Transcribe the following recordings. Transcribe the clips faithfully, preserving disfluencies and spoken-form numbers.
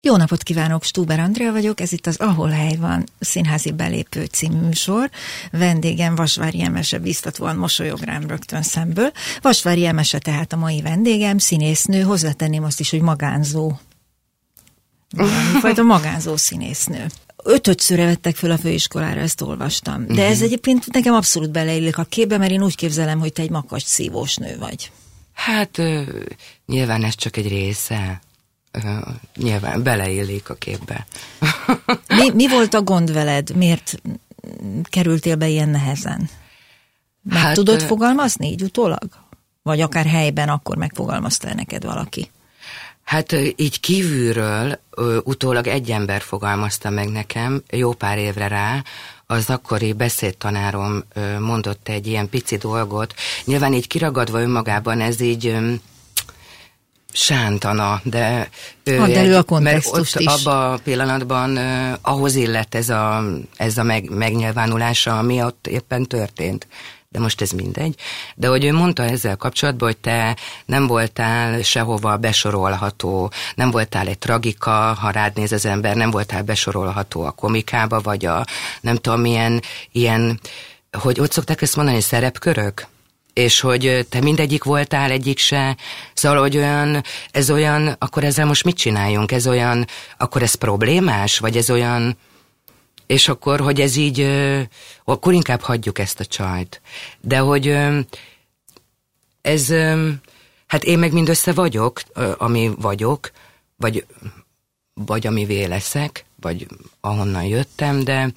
Jó napot kívánok, Stuber Andrea vagyok, ez itt az Ahol hely van színházi belépő című műsor. Vendégem Vasvári Emese biztatóan mosolyog rám rögtön szemből. Vasvári Emese tehát a mai vendégem, színésznő, hozzátenném azt is, hogy magánzó. Valamifajta magánzó színésznő. Ötödszörre vettek föl a főiskolára, ezt olvastam. De ez egyébként nekem abszolút beleillik a képbe, mert én úgy képzelem, hogy te egy makacs szívós nő vagy. Hát ö, nyilván ez csak egy része. Uh, nyilván beleillik a képbe. mi, mi volt a gond veled? Miért kerültél be ilyen nehezen? Meg hát, tudod uh, fogalmazni így utólag? Vagy akár helyben akkor megfogalmazta neked valaki? Hát uh, így kívülről uh, utólag egy ember fogalmazta meg nekem jó pár évre rá. Az akkori beszédtanárom uh, mondott egy ilyen pici dolgot. Nyilván így kiragadva önmagában ez így... Um, sántana, de ő Add elő a mert ott is. Abban a pillanatban uh, ahhoz illett ez a, ez a meg, megnyilvánulása, ami ott éppen történt. De most ez mindegy. De hogy ő mondta ezzel kapcsolatban, hogy te nem voltál sehova besorolható, nem voltál egy tragika, ha rád néz az ember, nem voltál besorolható a komikába, vagy a nem tudom milyen, ilyen, hogy ott szokták ezt mondani, szerepkörök? És hogy te mindegyik voltál, egyik se, szóval, hogy olyan, ez olyan, akkor ezzel most mit csináljunk? Ez olyan, akkor ez problémás? Vagy ez olyan, és akkor, hogy ez így, akkor inkább hagyjuk ezt a csajt. De hogy ez, hát én meg mindössze vagyok, ami vagyok, vagy, vagy amivé leszek, vagy ahonnan jöttem, de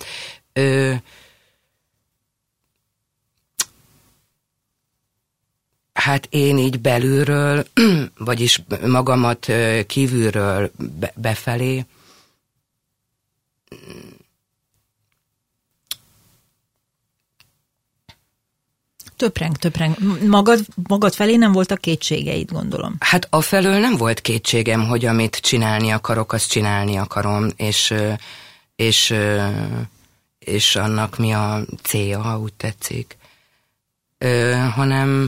hát én így belülről, vagyis magamat kívülről be, befelé. Töpreng, töpreng. Magad, magad felé nem voltak kétségeid, gondolom. Hát afelől nem volt kétségem, hogy amit csinálni akarok, azt csinálni akarom, és, és, és annak mi a célja, ha úgy tetszik. Ö, hanem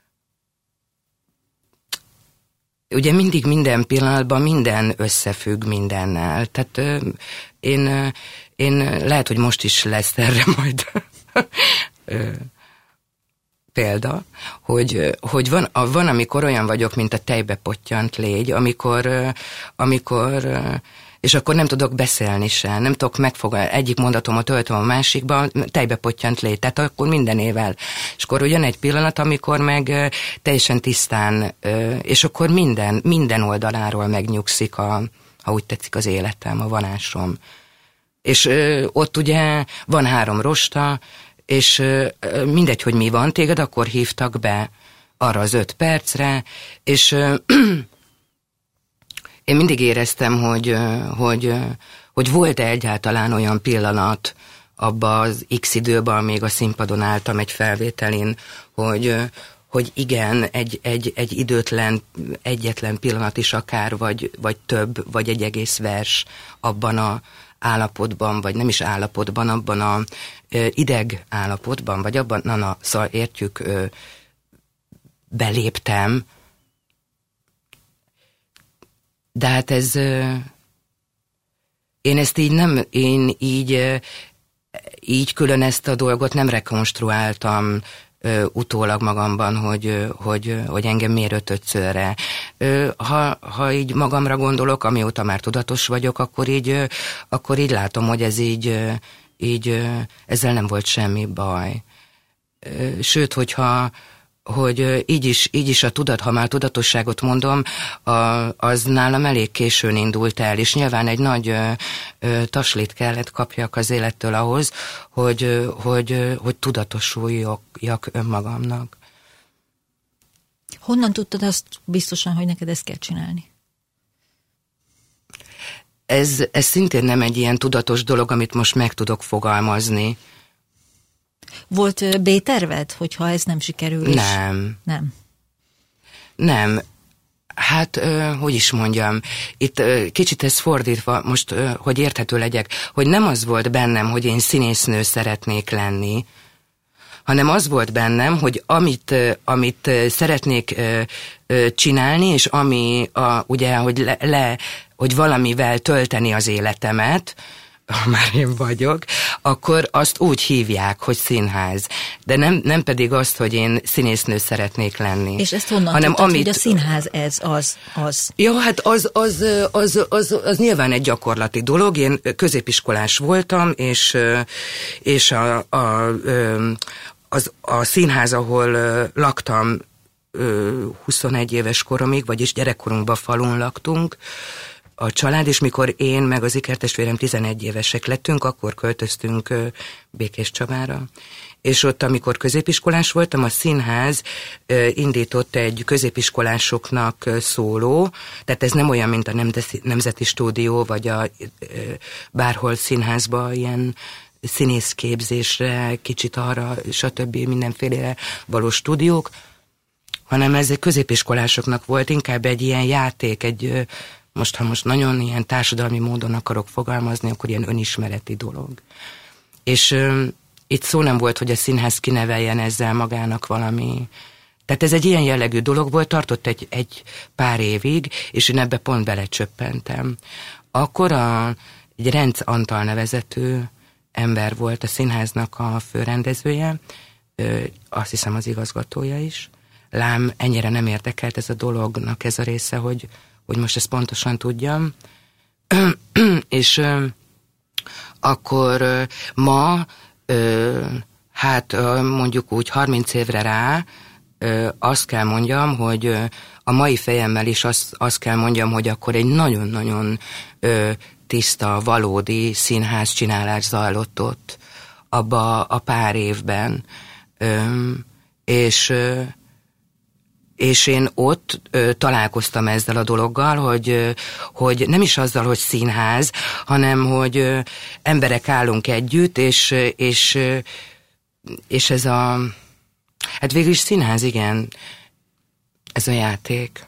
ugye mindig minden pillanatban minden összefügg mindennel. Tehát ö, én, én lehet, hogy most is lesz erre majd ö, példa, hogy, hogy van, van, amikor olyan vagyok, mint a tejbe pottyant légy, amikor, amikor és akkor nem tudok beszélni se, nem tudok megfogalni, egyik mondatomat töltöm a másikba, tejbe pottyant légy, tehát akkor mindenével. És akkor jön egy pillanat, amikor meg teljesen tisztán, és akkor minden, minden oldaláról megnyugszik, a, ha úgy tetszik, az életem, a vonásom. És ott ugye van három rosta, és mindegy, hogy mi van, téged akkor hívtak be arra az öt percre, és én mindig éreztem, hogy, hogy, hogy volt-e egyáltalán olyan pillanat abban az X időben, még a színpadon álltam egy felvételin, hogy, hogy igen, egy, egy, egy időtlen, egyetlen pillanat is akár, vagy, vagy több, vagy egy egész vers abban a állapotban, vagy nem is állapotban, abban a ö, ideg állapotban, vagy abban, na, na, szóval értjük, ö, beléptem, de hát ez, ö, én ezt így nem, én így, ö, így külön ezt a dolgot nem rekonstruáltam ö, utólag magamban, hogy, hogy, hogy engem miért ötödszörre. Ha, ha így magamra gondolok, amióta már tudatos vagyok, akkor így, akkor így látom, hogy ez így, így ezzel nem volt semmi baj. Sőt, hogyha hogy így is, így is a tudat, ha már tudatosságot mondom, a, az nálam elég későn indult el, és nyilván egy nagy ö, ö, taslit kellett kapjak az élettől ahhoz, hogy, hogy, hogy tudatosuljak önmagamnak. Honnan tudtad azt biztosan, hogy neked ezt kell csinálni? Ez, ez szintén nem egy ilyen tudatos dolog, amit most meg tudok fogalmazni. Volt B-terved, hogyha ez nem sikerül? És... Nem. Nem. Nem. Hát, hogy is mondjam, itt kicsit ez fordítva, most, hogy érthető legyek, hogy nem az volt bennem, hogy én színésznő szeretnék lenni, hanem az volt bennem, hogy amit, amit szeretnék csinálni, és ami, a, ugye, hogy le, le hogy valamivel tölteni az életemet, ha már én vagyok, akkor azt úgy hívják, hogy színház. De nem, nem pedig azt, hogy én színésznő szeretnék lenni. És ezt honnan hanem tudtad, amit... hogy a színház ez, az, az? Ja, hát az, az, az, az, az nyilván egy gyakorlati dolog. Én középiskolás voltam, és, és a, a, az, a színház, ahol laktam huszonegy éves koromig, vagyis gyerekkorunkban falun laktunk, a család, és mikor én meg az ikertestvérem tizenegy évesek lettünk, akkor költöztünk Békéscsabára. És ott, amikor középiskolás voltam, a színház indított egy középiskolásoknak szóló, tehát ez nem olyan, mint a Nemzeti Stúdió, vagy a bárhol színházba ilyen színészképzésre, kicsit arra, stb. Mindenfélére való stúdiók, hanem ez egy középiskolásoknak volt, inkább egy ilyen játék, egy most, ha most nagyon ilyen társadalmi módon akarok fogalmazni, akkor ilyen önismereti dolog. És ö, itt szó nem volt, hogy a színház kineveljen ezzel magának valami. Tehát ez egy ilyen jellegű dolog volt, tartott egy, egy pár évig, és én ebbe pont belecsöppentem. Akkor a, egy Renc Antal nevezető ember volt a színháznak a főrendezője, ö, azt hiszem az igazgatója is. Lám, ennyire nem érdekelt ez a dolognak ez a része, hogy hogy most ezt pontosan tudjam, és ö, akkor ö, ma, ö, hát ö, mondjuk úgy harminc évre rá, ö, azt kell mondjam, hogy ö, a mai fejemmel is azt, azt kell mondjam, hogy akkor egy nagyon-nagyon ö, tiszta, valódi színház csinálás zajlott ott abba a pár évben, ö, és ö, és én ott ö, találkoztam ezzel a dologgal, hogy, ö, hogy nem is azzal, hogy színház, hanem hogy ö, emberek állunk együtt, és, és, ö, és ez a, hát végül is színház, igen, ez a játék.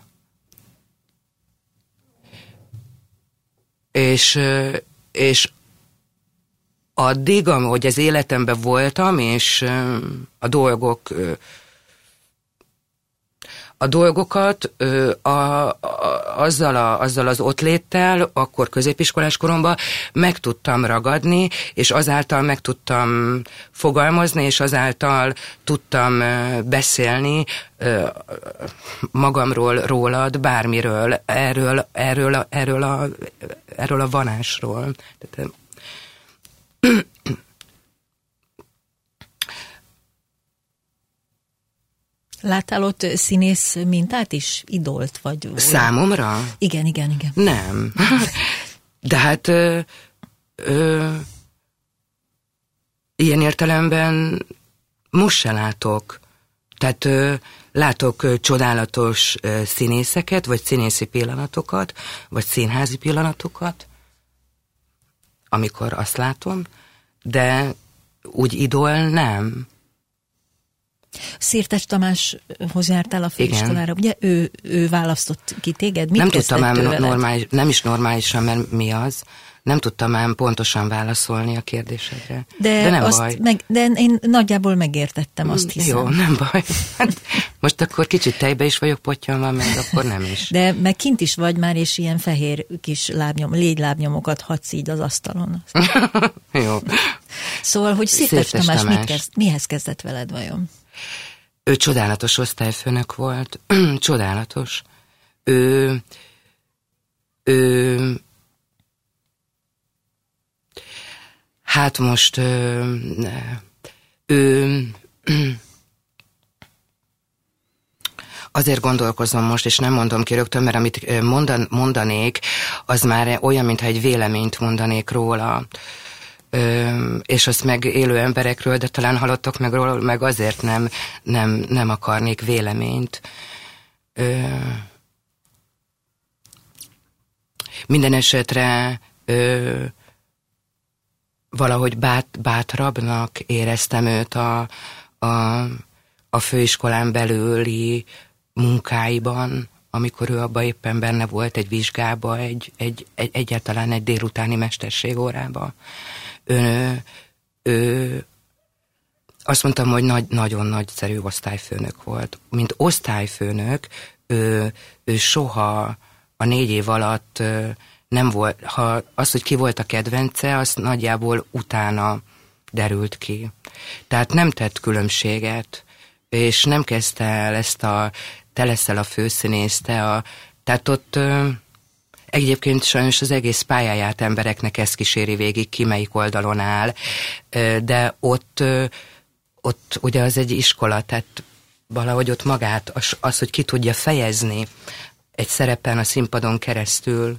És, ö, és addig, ahogy az életemben voltam, és ö, a dolgok... Ö, A dolgokat ö, a, a, azzal, a, azzal az ott léttel, akkor középiskolás koromban meg tudtam ragadni, és azáltal meg tudtam fogalmazni, és azáltal tudtam ö, beszélni ö, magamról, rólad, bármiről, erről, erről, a, erről, a, erről a vanásról. Tehát, láttál ott színész mintát is? Idolt vagy? Számomra? Igen, igen, igen. Nem. De hát ö, ö, ilyen értelemben most se látok. Tehát ö, látok ö, csodálatos ö, színészeket, vagy színészi pillanatokat, vagy színházi pillanatokat, amikor azt látom, de úgy idol nem. Szirtes Tamáshoz jártál a főiskolára, ugye? Ő, ő választott ki téged? Mit nem tudtam ám normális, nem is normálisan, mert mi az. Nem tudtam ám pontosan válaszolni a kérdésedre. De, de nem azt baj. Meg, de én nagyjából megértettem, azt hiszem. Jó, nem baj. Hát, most akkor kicsit tejbe is vagyok pottyanva, meg akkor nem is. De meg kint is vagy már, és ilyen fehér kis lábnyom, légylábnyomokat hadsz így az asztalon. Jó. Szóval, hogy Szirtes Tamás, Tamás. Mit kezd, mihez kezdett veled vajon? Ő csodálatos osztályfőnök volt. Csodálatos. Ő, ő, hát most ő, ő, azért gondolkozom most, és nem mondom ki rögtön, mert amit mondan, mondanék, az már olyan, mintha egy véleményt mondanék róla. Ö, és azt meg élő emberekről, de talán hallottok meg róla, meg azért nem, nem, nem akarnék véleményt. Ö, minden esetre ö, valahogy bát, bátrabbnak éreztem őt a, a, a főiskolán belüli munkáiban, amikor ő abban éppen benne volt egy vizsgába, egy, egy, egy, egyáltalán egy délutáni mesterségórába. Ő, ő, azt mondtam, hogy nagy, nagyon nagyszerű osztályfőnök volt. Mint osztályfőnök, ő, ő soha a négy év alatt nem volt, ha az, hogy ki volt a kedvence, az nagyjából utána derült ki. Tehát nem tett különbséget, és nem kezdte el ezt a te leszel a főszínész, te a... Tehát ott ö, egyébként sajnos az egész pályáját embereknek ez kíséri végig, ki melyik oldalon áll, ö, de ott, ö, ott ugye az egy iskola, tehát valahogy ott magát, az, az, hogy ki tudja fejezni egy szerepen a színpadon keresztül,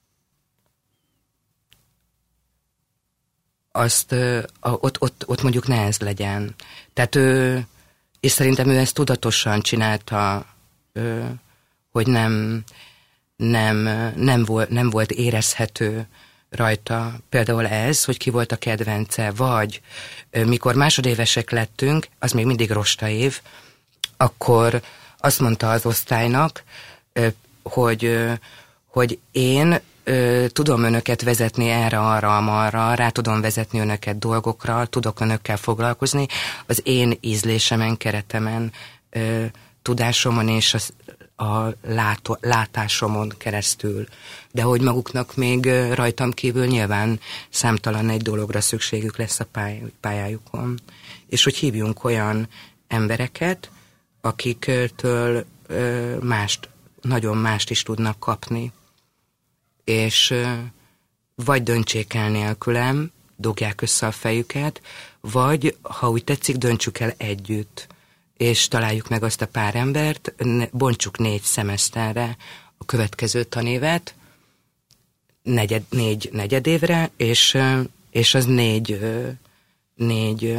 azt ö, ott, ott, ott mondjuk ne ez legyen. Tehát ő, és szerintem ő ezt tudatosan csinálta, ö, hogy nem, nem, nem, volt, nem volt érezhető rajta például ez, hogy ki volt a kedvence, vagy ö, mikor másodévesek lettünk, az még mindig rosta év, akkor azt mondta az osztálynak, ö, hogy, ö, hogy én Ö, tudom önöket vezetni erre, arra, amarra, rá tudom vezetni önöket dolgokra, tudok önökkel foglalkozni, az én ízlésemen, keretemen, ö, tudásomon és a, a látó, látásomon keresztül. De hogy maguknak még ö, rajtam kívül nyilván számtalan egy dologra szükségük lesz a pály, pályájukon. És hogy hívjunk olyan embereket, akiktől ö, mást, nagyon mást is tudnak kapni. És vagy döntsék el nélkülem, dugják össze a fejüket, vagy, ha úgy tetszik, döntsük el együtt, és találjuk meg azt a pár embert, bontsuk négy szemeszterre a következő tanévet, negyed, négy negyedévre, és, és az négy, négy,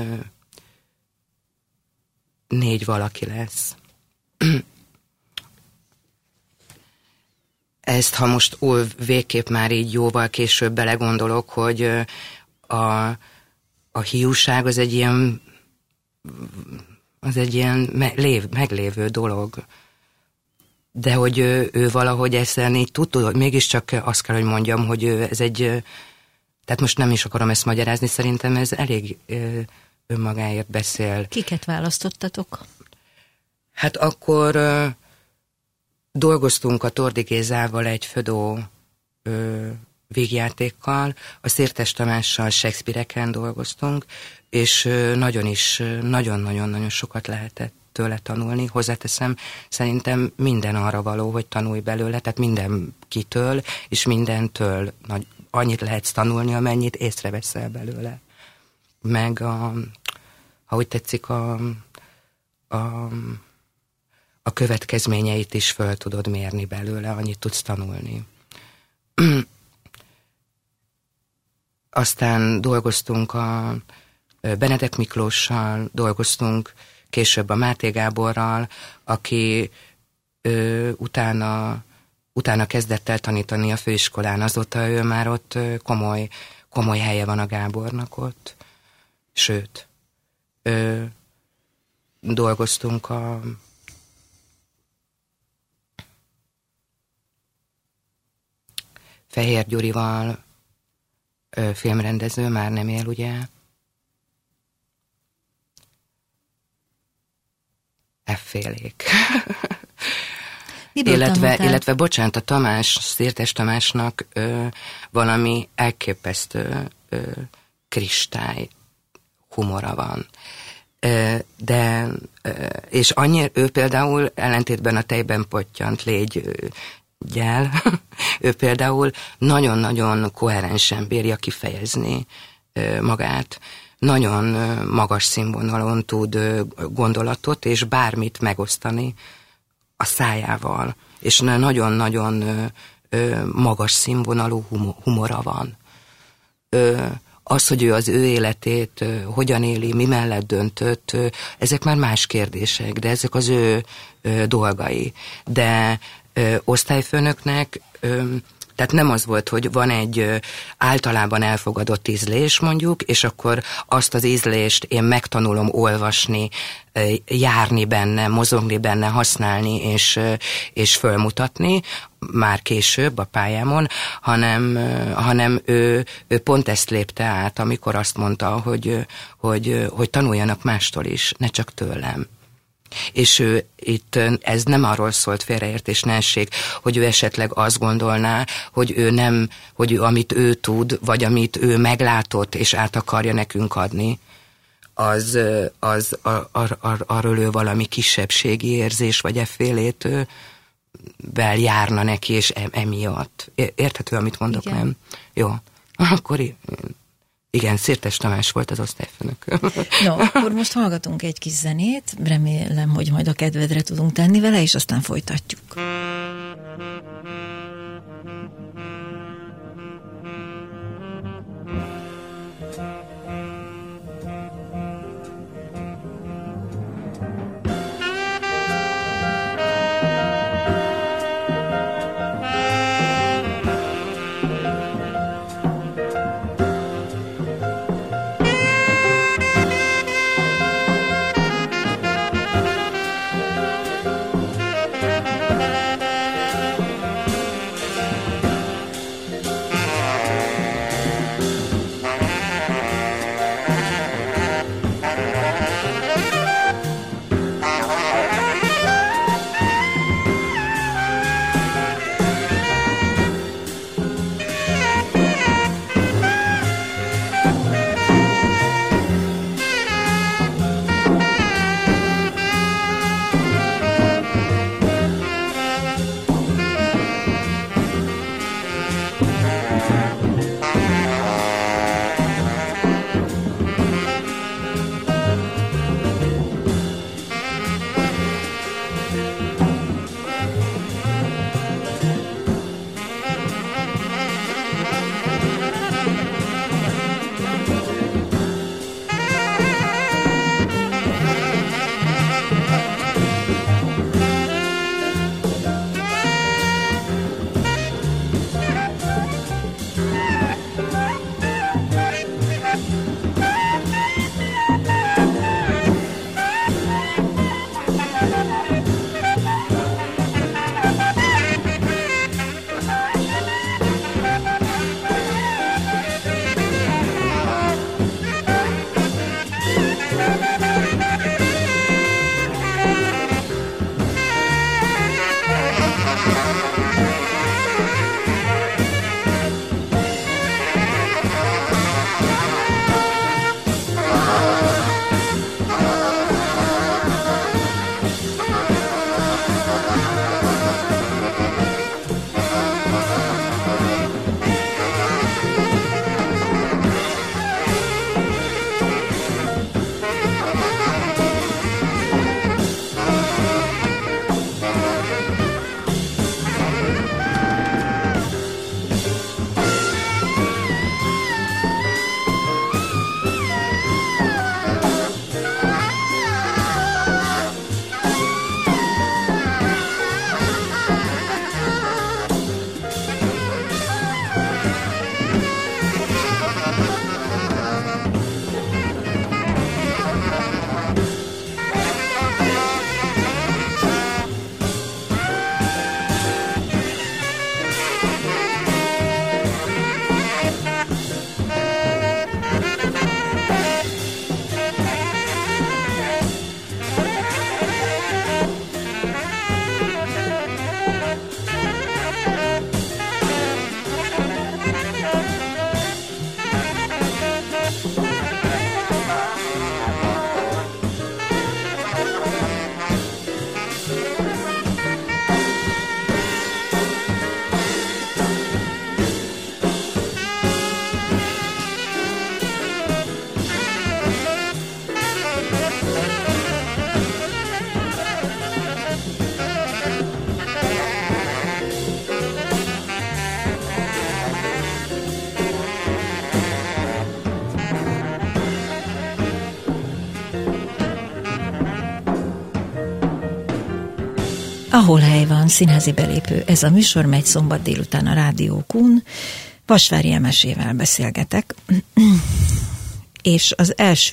négy valaki lesz. Ezt, ha most ó, végképp már így jóval később belegondolok, hogy a, a hiúság az egy ilyen, az egy ilyen me, lév, meglévő dolog. De hogy ő, ő valahogy ezzel így tudta, hogy mégiscsak azt kell, hogy mondjam, hogy ez egy, tehát most nem is akarom ezt magyarázni, szerintem ez elég önmagáért beszél. Kiket választottatok? Hát akkor... Dolgoztunk a Tordi Gézával egy Födó ö, végjátékkal, a Szirtes Tamással Shakespeare-eken dolgoztunk, és ö, nagyon is, nagyon-nagyon-nagyon sokat lehetett tőle tanulni. Hozzáteszem, szerintem minden arra való, hogy tanulj belőle, tehát mindenkitől, és mindentől nagy, annyit lehetsz tanulni, amennyit észreveszel belőle. Meg a, ha úgy tetszik, a, a a következményeit is föl tudod mérni belőle, annyit tudsz tanulni. Aztán dolgoztunk a Benedek Miklóssal, dolgoztunk később a Máté Gáborral, aki ö, utána, utána kezdett el tanítani a főiskolán, azóta ő már ott komoly, komoly helye van a Gábornak ott. Sőt, ö, dolgoztunk a Fehér Gyurival, ö, filmrendező, már nem él, ugye? F-félék. illetve, illetve, bocsánat, a Tamás, Szirtes Tamásnak ö, valami elképesztő ö, kristály humora van. Ö, de, ö, és annyira, ő például ellentétben a Tejben pottyant légy ö, gyel, ő például nagyon-nagyon koherensen bírja kifejezni magát, nagyon magas színvonalon tud gondolatot és bármit megosztani a szájával, és nagyon-nagyon magas színvonalú humora van. Az, hogy ő az ő életét hogyan éli, mi mellett döntött, ezek már más kérdések, de ezek az ő dolgai. De Ö, osztályfőnöknek, ö, tehát nem az volt, hogy van egy ö, általában elfogadott ízlés mondjuk, és akkor azt az ízlést én megtanulom olvasni, ö, járni benne, mozogni benne, használni és, ö, és fölmutatni, már később a pályámon, hanem, ö, hanem ő, ő pont ezt lépte át, amikor azt mondta, hogy, hogy, hogy tanuljanak mástól is, ne csak tőlem. És ő itt, ez nem arról szólt, félreértés ne essék, hogy ő esetleg azt gondolná, hogy ő nem, hogy ő, amit ő tud, vagy amit ő meglátott, és át akarja nekünk adni, az, az ar, ar, ar, arról ő valami kisebbségi érzés, vagy effélét vel járna neki, és emiatt. Érthető, amit mondok, igen. Nem? Jó. Akkor igen, Szirtes Tamás volt az osztályfőnök. No, akkor most hallgatunk egy kis zenét, remélem, hogy majd a kedvedre tudunk tenni vele, és aztán folytatjuk. Ahol hely van, színházi belépő. Ez a műsor megy szombat délután a Rádió Kun. Vasvári Emesével beszélgetek. És az első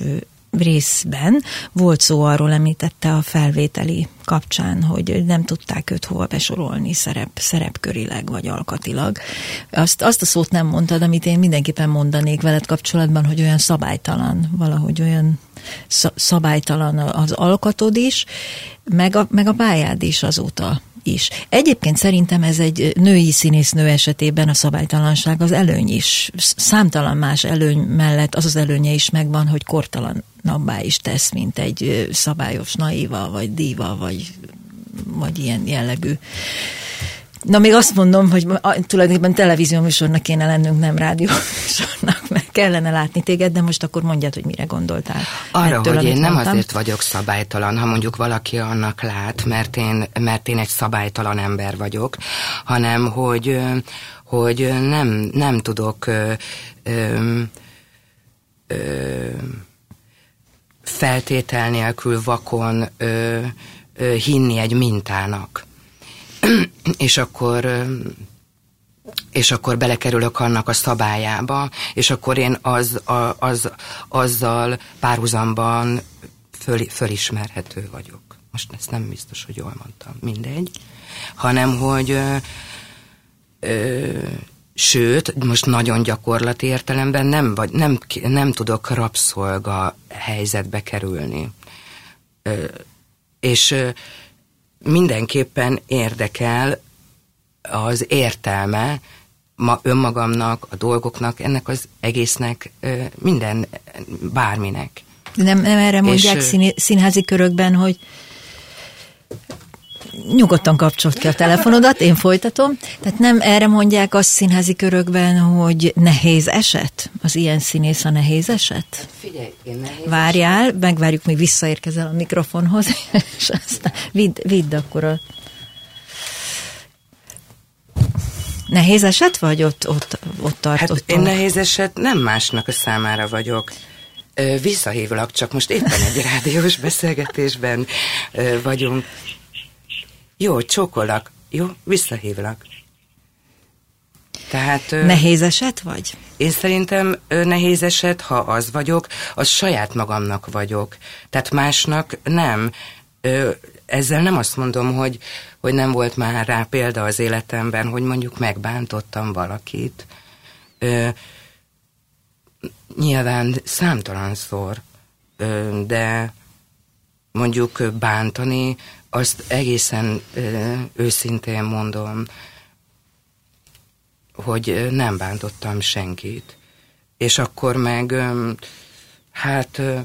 részben volt szó arról, említette a felvételi kapcsán, hogy nem tudták őt hova besorolni szerep, szerepkörileg vagy alkatilag. Azt, azt a szót nem mondtad, amit én mindenképpen mondanék veled kapcsolatban, hogy olyan szabálytalan, valahogy olyan szabálytalan az alkatod is, meg a, meg a pályád is azóta is. Egyébként szerintem ez egy női színésznő esetében a szabálytalanság az előny is. Számtalan más előny mellett az az előnye is megvan, hogy kortalanabbá is tesz, mint egy szabályos naíva, vagy díva, vagy, vagy ilyen jellegű. Na, még azt mondom, hogy tulajdonképpen televízió műsornak kéne lennünk, nem rádió műsornak, mert kellene látni téged, de most akkor mondjad, hogy mire gondoltál. Arra, ettől, hogy én nem mondtam. Azért vagyok szabálytalan, ha mondjuk valaki annak lát, mert én, mert én egy szabálytalan ember vagyok, hanem hogy, hogy nem, nem tudok ö, ö, ö, feltétel nélkül vakon ö, ö, hinni egy mintának. És akkor, és akkor belekerülök annak a szabályába, és akkor én az, az, azzal párhuzamban föl, fölismerhető vagyok. Most ezt nem biztos, hogy jól mondtam, mindegy. Hanem, hogy ö, ö, sőt, most nagyon gyakorlati értelemben nem, vagy, nem, nem tudok rabszolga helyzetbe kerülni. Ö, és ö, mindenképpen érdekel az értelme ma önmagamnak, a dolgoknak, ennek az egésznek, minden, bárminek. Nem, nem erre mondják és, szín, színházi körökben, hogy nyugodtan kapcsolt ki a telefonodat, én folytatom. Tehát nem erre mondják azt színházi körökben, hogy nehéz eset? Az ilyen színész a nehéz eset? Figyelj, én nehéz Várjál, eset. Megvárjuk, míg visszaérkezel a mikrofonhoz, és aztán vidd, vidd akkor a... Nehéz eset vagy ott, ott, ott tartottunk? Hát én nehéz eset nem másnak a számára vagyok. Visszahívlak, csak most éppen egy rádiós beszélgetésben vagyunk. Jó, csókolak. Jó, visszahívlak. Tehát... Nehéz eset vagy? Én szerintem nehéz eset, ha az vagyok, az saját magamnak vagyok. Tehát másnak nem. Ezzel nem azt mondom, hogy, hogy nem volt már rá példa az életemben, hogy mondjuk megbántottam valakit. Nyilván számtalanszor, de mondjuk bántani, azt egészen ö, őszintén mondom, hogy nem bántottam senkit. És akkor meg, ö, hát ö,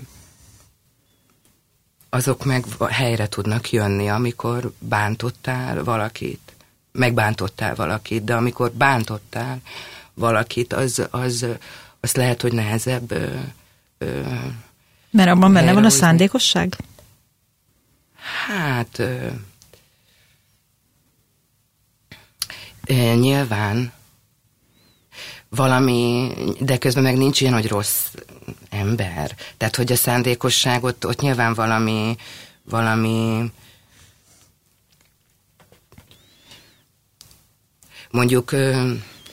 azok meg helyre tudnak jönni, amikor bántottál valakit, megbántottál valakit, de amikor bántottál valakit, az, az, az lehet, hogy nehezebb. Ö, ö, Mert abban benne van a szándékosság? Hát ö, ö, nyilván valami, de közben meg nincs ilyen, hogy rossz ember. Tehát, hogy a szándékosságot, ott nyilván valami, valami mondjuk ö,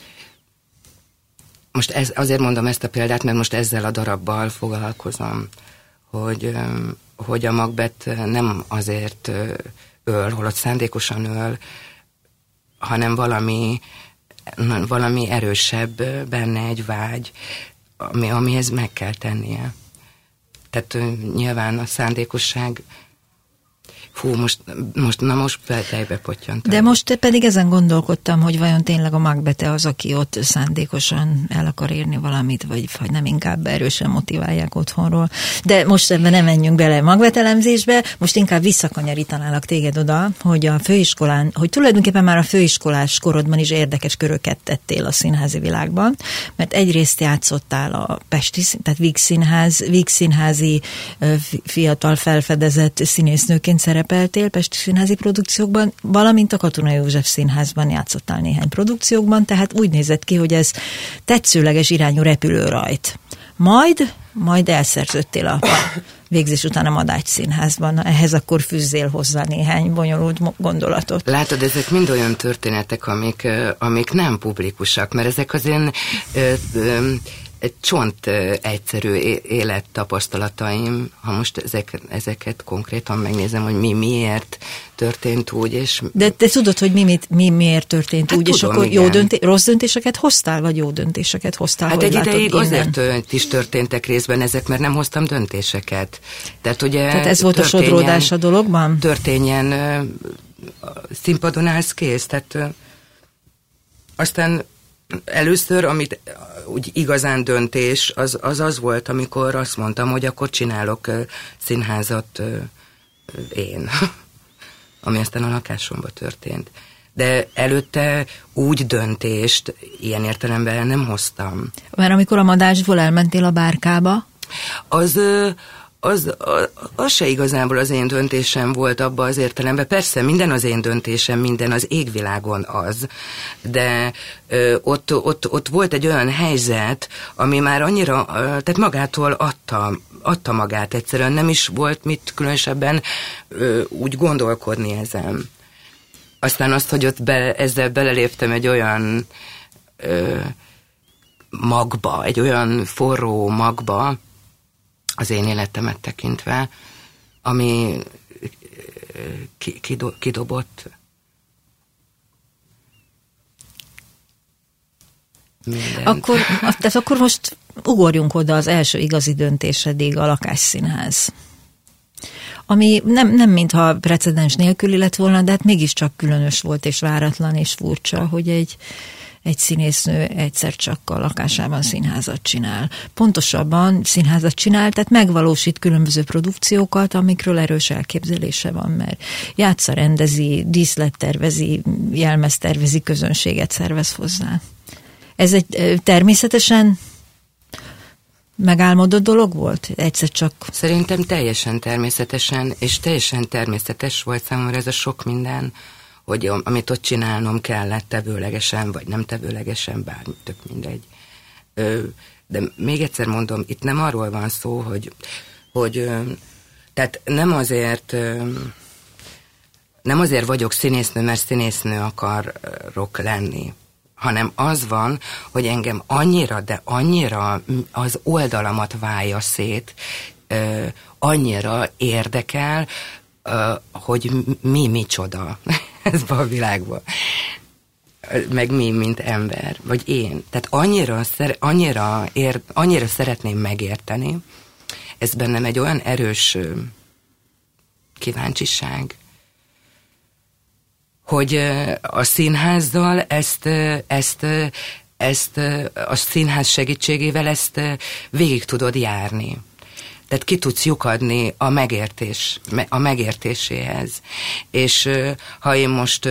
most ez, azért mondom ezt a példát, mert most ezzel a darabbal foglalkozom, hogy ö, hogy a Macbeth nem azért öl, holott szándékosan öl, hanem valami, valami erősebb benne egy vágy, ami, amihez meg kell tennie. Tehát nyilván a szándékosság, fú, most, most na most feltejbe pottyantam. De most pedig ezen gondolkodtam, hogy vajon tényleg a Macbeth az, aki ott szándékosan el akar érni valamit, vagy, vagy nem inkább erősen motiválják otthonról. De most ebben nem menjünk bele Macbeth elemzésbe, most inkább visszakanyarítanálak téged oda, hogy a főiskolán, hogy tulajdonképpen már a főiskolás korodban is érdekes köröket tettél a színházi világban, mert egyrészt játszottál a Pesti, tehát Víg Színház, Víg Színházi fiatal felfedezett színésznőként szerepeltél Pesti színházi produkciókban, valamint a Katona József Színházban játszottál néhány produkciókban, tehát úgy nézett ki, hogy ez tetszőleges irányú repülőrajt. Majd, majd elszerződtél a végzés után a Madács Színházban. Ehhez akkor fűzzél hozzá néhány bonyolult gondolatot. Látod, ezek mind olyan történetek, amik, amik nem publikusak, mert ezek az én ö, ö, egy csont egyszerű élettapasztalataim, ha most ezek, ezeket konkrétan megnézem, hogy mi miért történt úgy, és... De te tudod, hogy mi, mit, mi miért történt hát úgy, tudom, és akkor igen. jó dönté- rossz döntéseket hoztál, vagy jó döntéseket hoztál? Hát hogy egy látod ideig innen? azért is történtek részben ezek, mert nem hoztam döntéseket. Tehát, ugye Tehát ez volt a sodródás a dologban? Történjen, ö, színpadon állsz, kész. Tehát ö, aztán először, amit úgy igazán döntés, az, az az volt, amikor azt mondtam, hogy akkor csinálok ö, színházat ö, én, ami aztán a lakásomban történt. De előtte úgy döntést ilyen értelemben nem hoztam. Mert amikor a Madásból elmentél a Bárkába? Az, az, az, az se igazából az én döntésem volt abban az értelemben. Persze minden az én döntésem, minden az égvilágon az, de ö, ott, ott, ott volt egy olyan helyzet, ami már annyira, ö, tehát magától adta, adta magát egyszerűen, nem is volt mit különösebben ö, úgy gondolkodni ezen. Aztán azt, hogy ott be, ezzel beleléptem egy olyan ö, magba, egy olyan forró magba, az én életemet tekintve, ami ki, kido, kidobott minden. Akkor, tehát akkor most ugorjunk oda az első igazi döntésedig, a Lakásszínház. Ami nem, nem mintha precedens nélküli lett volna, de hát mégiscsak különös volt, és váratlan, és furcsa, hogy egy, egy színésznő egyszer csak a lakásában színházat csinál. Pontosabban színházat csinál, tehát megvalósít különböző produkciókat, amikről erős elképzelése van, mert játsza, rendezi, díszlettervezi, jelmeztervezi, közönséget szervez hozzá. Ez egy természetesen megálmodott dolog volt? Egyszer csak... Szerintem teljesen természetesen, és teljesen természetes volt számomra ez a sok minden, hogy amit ott csinálnom kellett tevőlegesen, vagy nem tevőlegesen, bármi, tök mindegy. De még egyszer mondom, itt nem arról van szó, hogy, hogy tehát nem azért nem azért vagyok színésznő, mert színésznő akarok lenni, hanem az van, hogy engem annyira, de annyira az oldalamat válja szét, annyira érdekel, hogy mi micsoda ezben a világban. Meg mi, mint ember, vagy én. Tehát annyira, annyira, ér, annyira szeretném megérteni, ez bennem egy olyan erős kíváncsiság, hogy a színházzal ezt, ezt, ezt a színház segítségével ezt végig tudod járni. Tehát ki tudsz lyukadni a megértés, a megértéséhez. És ha én most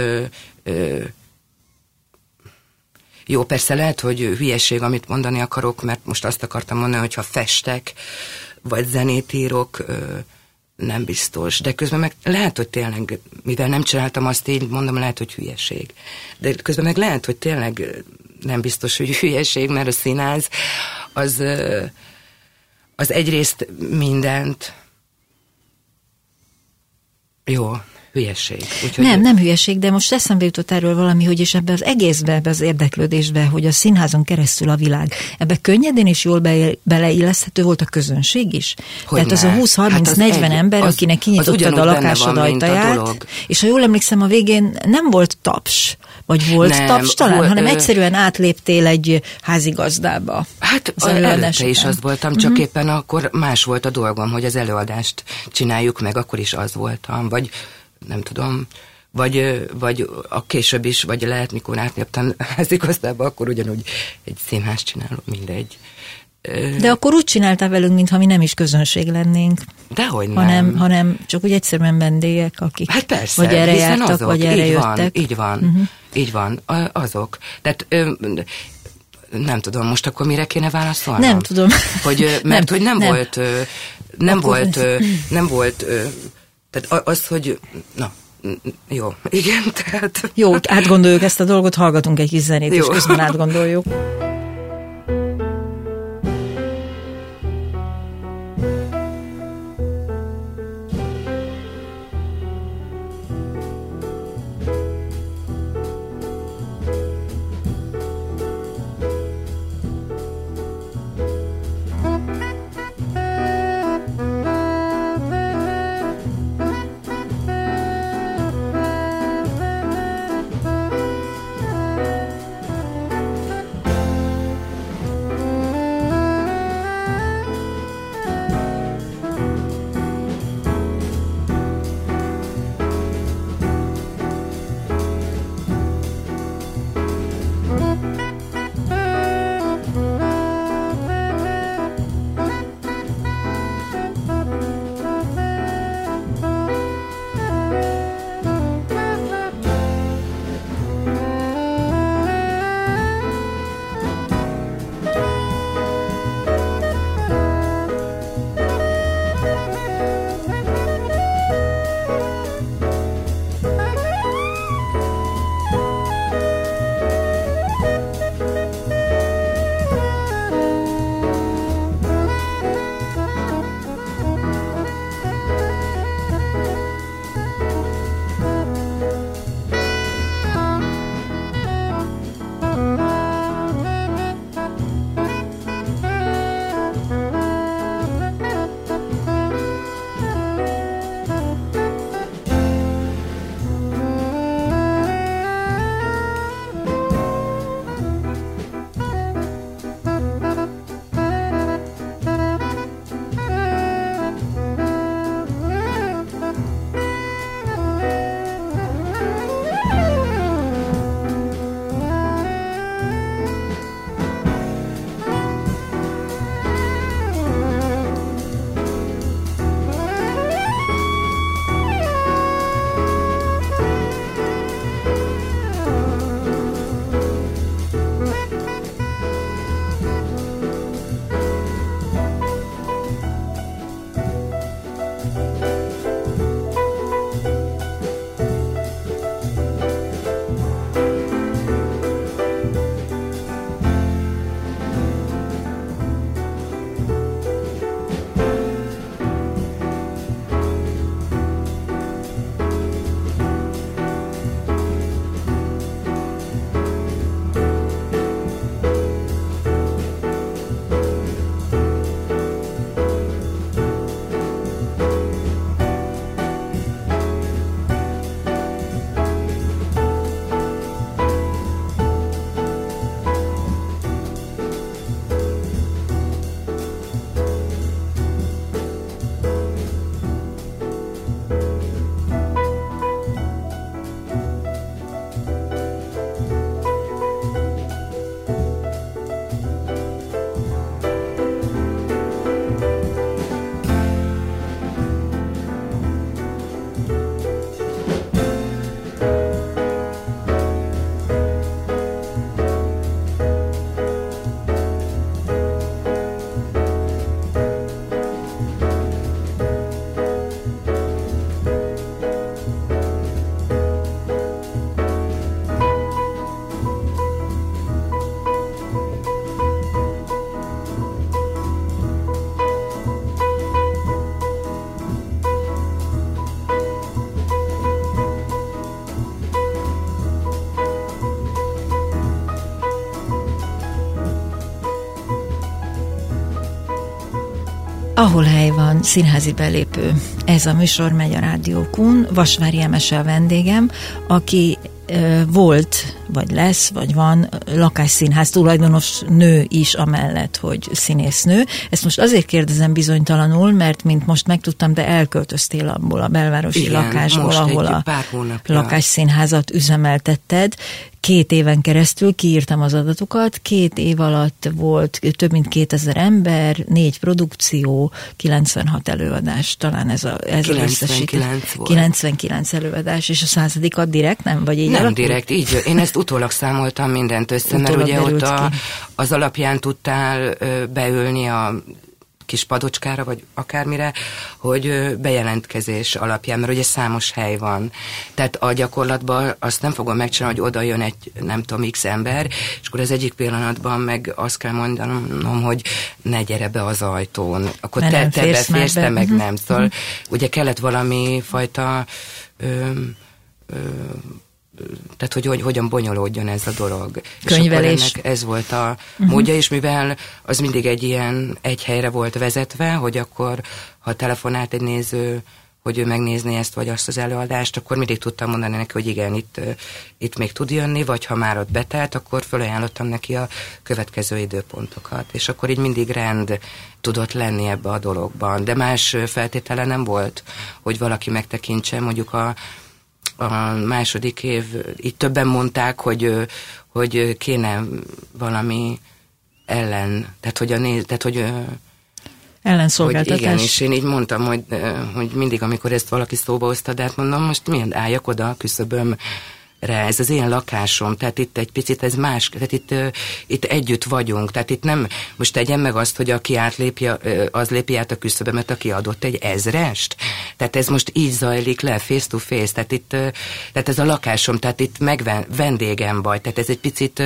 jó, persze lehet, hogy hülyeség, amit mondani akarok, mert most azt akartam mondani, hogy ha festek, vagy zenét írok, nem biztos, de közben meg lehet, hogy tényleg, mivel nem csináltam azt így, mondom, lehet, hogy hülyeség. De közben meg lehet, hogy tényleg nem biztos, hogy hülyeség, mert a színház az, az egyrészt mindent jó, hülyeség. Úgyhogy nem, nem hülyeség, de most eszembe jutott erről valami, hogy és ebbe az egészbe, ebbe az érdeklődésbe, hogy a színházon keresztül a világ, ebbe könnyedén és jól be, beleilleszthető volt a közönség is. Hogy Tehát az a húsz-harminc-negyven hát ember, az, akinek kinyitottad a lakásod ajtaját, és ha jól emlékszem, a végén nem volt taps, vagy volt nem, taps talán, volt, hanem ö... egyszerűen átléptél egy házigazdába. Hát az előtte is az voltam, csak uh-huh. éppen akkor más volt a dolgom, hogy az előadást csináljuk meg, akkor is az voltam, vagy nem tudom, vagy, vagy a később is, vagy lehet, mikor átléptem házigazdába, akkor ugyanúgy egy színház csinálok, mindegy. De akkor úgy csináltál velünk, mintha mi nem is közönség lennénk. Dehogy nem. Hanem, hanem csak úgy egyszerűen vendégek, akik hát persze, vagy erre jártak, azok, vagy erre így jöttek. Van, így van, uh-huh. így van, azok. Tehát nem tudom, most akkor mire kéne válaszolnom? Nem tudom. Hogy, mert nem, hogy nem, nem volt, nem akkor volt, nem volt, tehát az, hogy, na, jó, igen, tehát... Jó, átgondoljuk ezt a dolgot, hallgatunk egy kis zenét, jó. És közben átgondoljuk. Ahol hely van, színházi belépő. Ez a műsor megy a Rádiókún. Vasvári Emese a vendégem, aki ö, volt, vagy lesz, vagy van lakásszínház tulajdonos nő is amellett, hogy színésznő. Ezt most azért kérdezem bizonytalanul, mert mint most megtudtam, de elköltöztél abból a belvárosi Igen, lakásból, ahol a lakásszínházat üzemeltetted. Két éven keresztül kiírtam az adatokat, két év alatt volt több mint kétezer ember, négy produkció, kilencvenhat előadás, talán ez a ez kilencvenkilenc volt. kilencvenkilenc előadás, és a századikat direkt nem? Vagy így nem alakult? direkt, így. Én ezt utólag számoltam mindent össze, Utólag mert ugye ott a, ki. az alapján tudtál ö, beülni a kis padocskára, vagy akármire, hogy bejelentkezés alapján, mert ugye számos hely van. Tehát a gyakorlatban azt nem fogom megcsinálni, hogy oda jön egy, nem tudom, x ember, és akkor az egyik pillanatban meg azt kell mondanom, hogy ne gyere be az ajtón. Akkor te, te beférsz, te meg nem. Szóval uh-huh. ugye kellett valami fajta ö, ö, tehát, hogy, hogy hogyan bonyolódjon ez a dolog. Könyvelés. És ennek ez volt a uh-huh. módja, és mivel az mindig egy ilyen egy helyre volt vezetve, hogy akkor, ha telefonált egy néző, hogy ő megnézni ezt, vagy azt az előadást, akkor mindig tudtam mondani neki, hogy igen, itt, itt még tud jönni, vagy ha már ott betelt, akkor felajánlottam neki a következő időpontokat. És akkor így mindig rend tudott lenni ebbe a dologban. De más feltétele nem volt, hogy valaki megtekintse, mondjuk a a második év, így többen mondták, hogy, hogy kéne valami ellen, tehát hogy, a néz, tehát, hogy ellenszolgáltatás. Hogy igen, és én így mondtam, hogy, hogy mindig, amikor ezt valaki szóba hozta, de hát mondom, most milyen álljak oda a küszöbömre, ez az én lakásom, tehát itt egy picit ez más, tehát itt, itt együtt vagyunk, tehát itt nem, most tegyen meg azt, hogy aki átlépje, az lépi át a küszöbömet, aki adott egy ezrest, tehát ez most így zajlik le, face to face, tehát itt, tehát ez a lakásom, tehát itt meg vendégem vagy, tehát ez egy picit,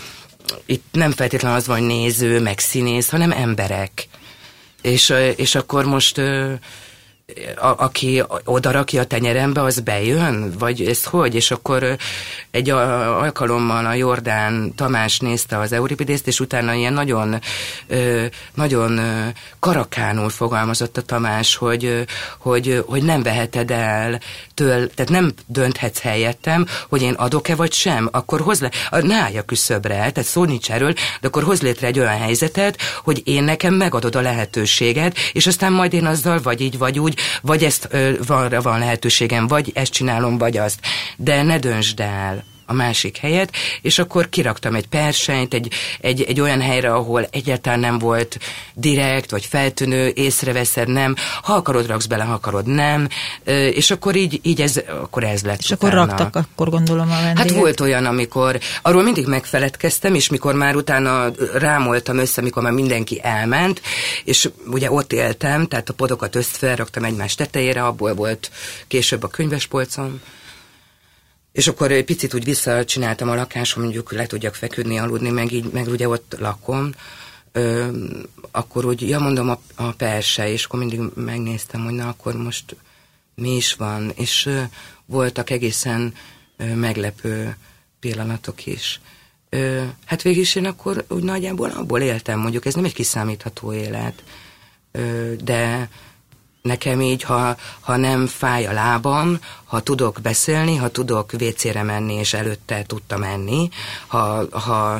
itt nem feltétlenül az van, hogy néző, meg színész, hanem emberek, és, és akkor most A, aki odarakja a tenyerembe, az bejön? Vagy ez hogy? És akkor egy alkalommal a Jordán Tamás nézte az Euripidészt, és utána ilyen nagyon, nagyon karakánul fogalmazott a Tamás, hogy, hogy, hogy nem veheted el től, tehát nem dönthetsz helyettem, hogy én adok-e vagy sem, akkor hoz le, ne állj a küszöbre, tehát szó nincs erről, de akkor hoz létre egy olyan helyzetet, hogy én nekem megadod a lehetőséget, és aztán majd én azzal vagy így, vagy úgy, vagy ezt ö, van, van lehetőségem, vagy ezt csinálom, vagy azt. De ne döntsd el a másik helyet, és akkor kiraktam egy persenyt, egy, egy, egy olyan helyre, ahol egyáltalán nem volt direkt, vagy feltűnő, észreveszed, nem, ha akarod, raksz bele, ha akarod, nem, és akkor így, így ez, akkor ez lett. És utána. akkor raktak, akkor gondolom a vendégek. Hát volt olyan, amikor, arról mindig megfeledkeztem, és mikor már utána rámoltam össze, mikor már mindenki elment, és ugye ott éltem, tehát a podokat összefelraktam egymás tetejére, abból volt később a könyvespolcom, és akkor egy picit úgy visszacsináltam a lakásom, mondjuk le tudjak feküdni, aludni, meg így, meg ugye ott lakom, ö, akkor úgy, ja mondom a, a perse, és akkor mindig megnéztem, hogy na akkor most mi is van, és ö, voltak egészen ö, meglepő pillanatok is. Ö, hát végül is én akkor úgy nagyjából abból éltem, mondjuk ez nem egy kiszámítható élet, ö, de nekem így, ha, ha nem fáj a lábam, ha tudok beszélni, ha tudok vécére menni, és előtte tudtam menni, ha, ha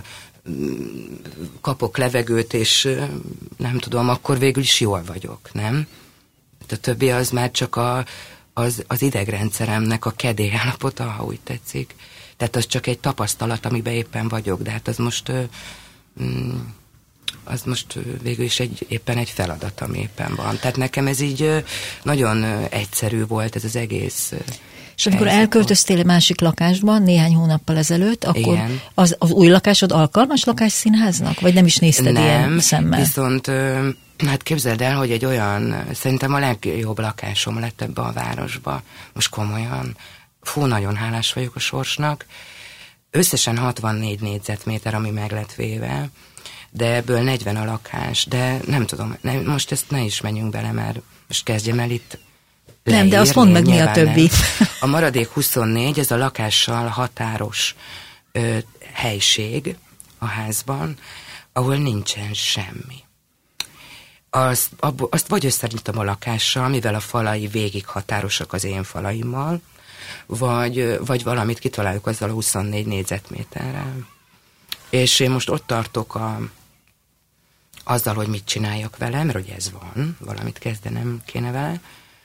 kapok levegőt, és nem tudom, akkor végül is jól vagyok, nem? A többi az már csak a, az, az idegrendszeremnek a kedély állapota, ha úgy tetszik. Tehát az csak egy tapasztalat, amiben éppen vagyok, de hát az most... Mm, az most végül is egy, éppen egy feladat, ami éppen van. Tehát nekem ez így nagyon egyszerű volt ez az egész. És amikor elköltöztél egy másik lakásban néhány hónappal ezelőtt, akkor az, az új lakásod alkalmas lakásszínháznak? Vagy nem is nézted nem, ilyen szemmel? Viszont hát képzeld el, hogy egy olyan, szerintem a legjobb lakásom lett ebbe a városba. Most komolyan. Fú, nagyon hálás vagyok a sorsnak. Összesen hatvannégy négyzetméter, ami meg lett véve, de ebből negyven a lakás, de nem tudom, nem, most ezt ne is menjünk bele, mert most kezdjem el itt leírni. Nem, de azt mondd meg, mi a többi. Nem. A maradék huszonnégy, ez a lakással határos ö, helység a házban, ahol nincsen semmi. azt, abból, azt vagy összenyitom a lakással, mivel a falai végig határosak az én falaimmal, vagy, vagy valamit kitaláljuk azzal a huszonnégy négyzetméterrel. És én most ott tartok a, azzal, hogy mit csináljak vele, mert ugye ez van, valamit kezdenem kéne vele,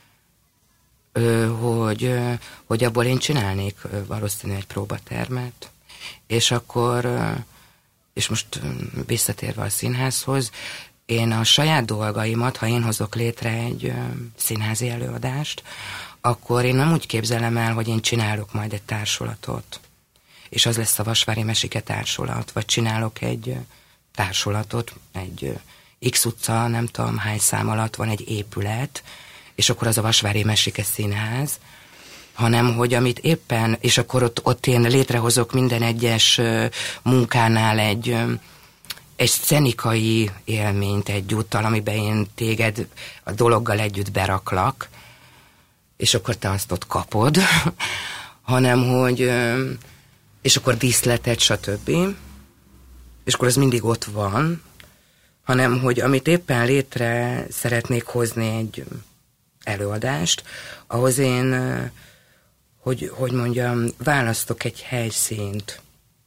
hogy, hogy abból én csinálnék valószínűleg egy próbatermet, és akkor, és most visszatérve a színházhoz, én a saját dolgaimat, ha én hozok létre egy színházi előadást, akkor én nem úgy képzelem el, hogy én csinálok majd egy társulatot, és az lesz a Vasvári Mesike társulat, vagy csinálok egy társulatot, egy X utca, nem tudom hány szám alatt van egy épület, és akkor az a Vasvári Mesike Színház, hanem hogy amit éppen, és akkor ott, ott én létrehozok minden egyes munkánál egy, egy szcenikai élményt egyúttal, amiben én téged a dologgal együtt beraklak, és akkor te azt ott kapod, hanem hogy, és akkor díszletet, stb. És akkor az mindig ott van, hanem hogy amit éppen létre szeretnék hozni egy előadást, ahhoz én, hogy, hogy mondjam, választok egy helyszínt,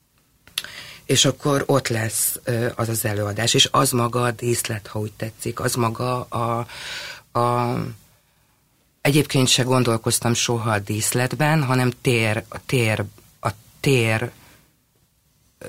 és akkor ott lesz az az előadás, és az maga a díszlet, ha úgy tetszik, az maga a, a egyébként se gondolkoztam soha a díszletben, hanem tér, a tér, a tér ö,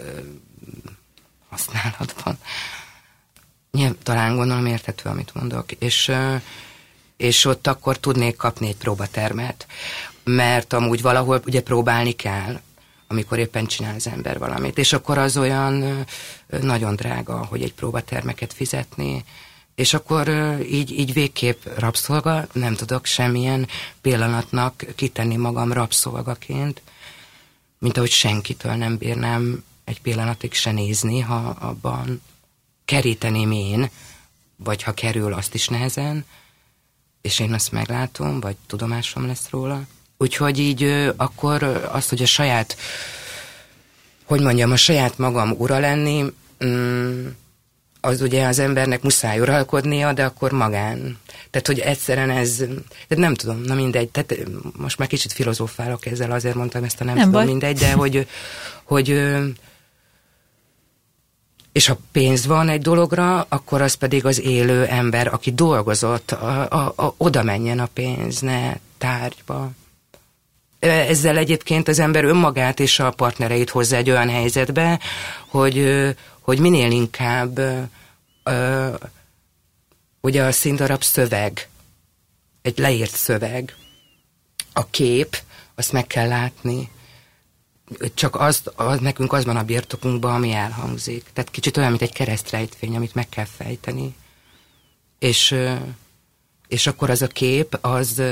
használatban. Nyilván, talán gondolom érthető, amit mondok. És, ö, és ott akkor tudnék kapni egy próbatermet, mert amúgy valahol ugye próbálni kell, amikor éppen csinál az ember valamit. És akkor az olyan ö, nagyon drága, hogy egy próbatermeket fizetni, és akkor így, így végképp rabszolga, nem tudok semmilyen pillanatnak kitenni magam rabszolgaként, mint ahogy senkitől nem bírnám egy pillanatig se nézni, ha abban keríteném én, vagy ha kerül, azt is nehezen, és én azt meglátom, vagy tudomásom lesz róla. Úgyhogy így akkor azt, hogy a saját, hogy mondjam, a saját magam ura lenni, mm, az ugye az embernek muszáj uralkodnia, de akkor magán. Tehát, hogy egyszerűen ez, de nem tudom, na mindegy, tehát most már kicsit filozófálok ezzel, azért mondtam ezt a nem, nem tudom, baj. Mindegy, de hogy, hogy és ha pénz van egy dologra, akkor az pedig az élő ember, aki dolgozott, a, a, a, oda menjen a pénz, ne tárgyba. Ezzel egyébként az ember önmagát és a partnereit hozza egy olyan helyzetbe, hogy, hogy minél inkább ö, ugye a színdarab szöveg, egy leírt szöveg, a kép, azt meg kell látni, csak az, az, nekünk az van a birtokunkban, ami elhangzik. Tehát kicsit olyan, mint egy keresztrejtvény, amit meg kell fejteni. És, és akkor az a kép, az,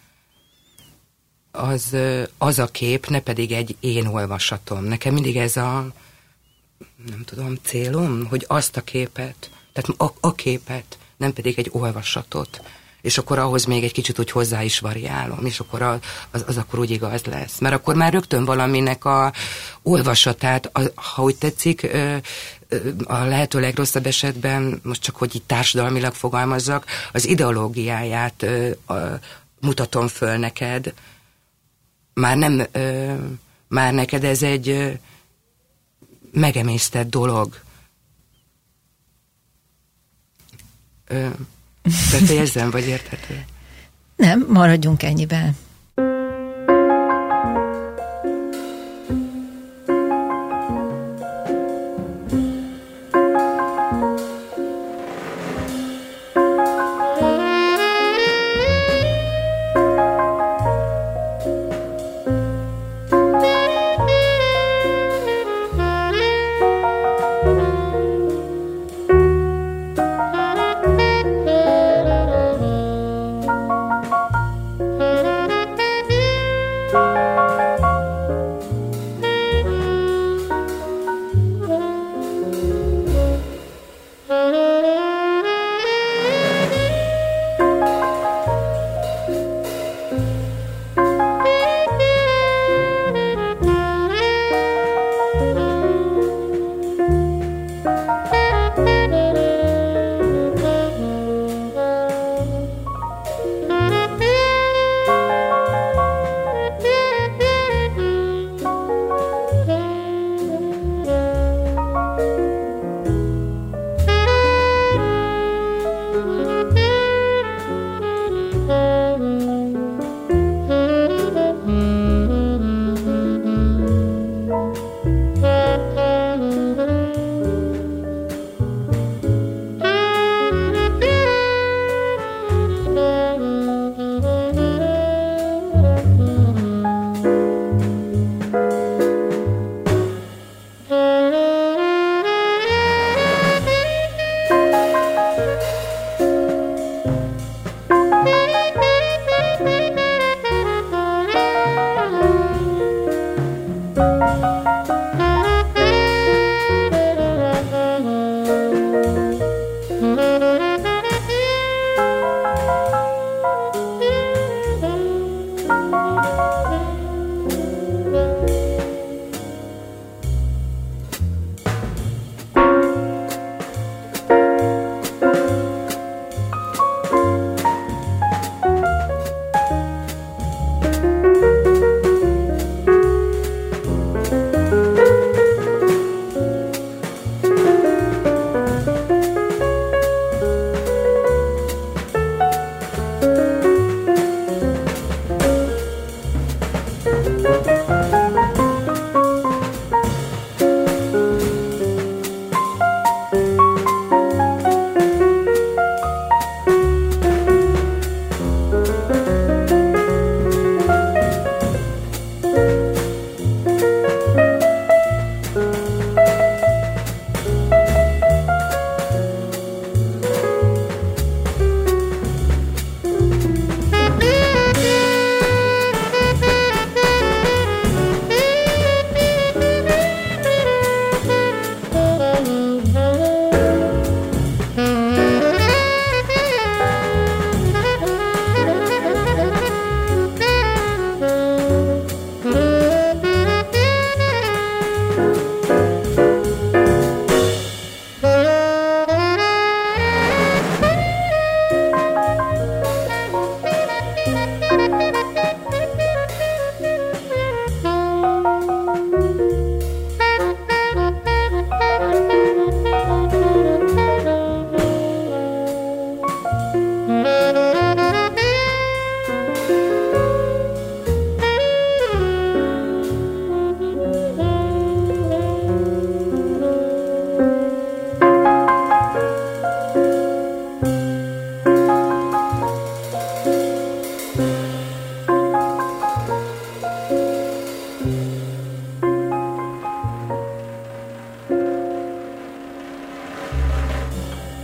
az, az a kép, ne pedig egy én olvasatom. Nekem mindig ez a, nem tudom, célom, hogy azt a képet, tehát a, a képet, nem pedig egy olvasatot. És akkor ahhoz még egy kicsit úgy hozzá is variálom, és akkor az, az, az akkor úgy igaz lesz. Mert akkor már rögtön valaminek a olvasatát, a, ha úgy tetszik, a lehető legrosszabb esetben, most csak hogy így társadalmilag fogalmazzak, az ideológiáját mutatom föl neked. Már nem, már neked ez egy megemésztett dolog. Befejezem, vagy érthető? Nem, maradjunk ennyiben.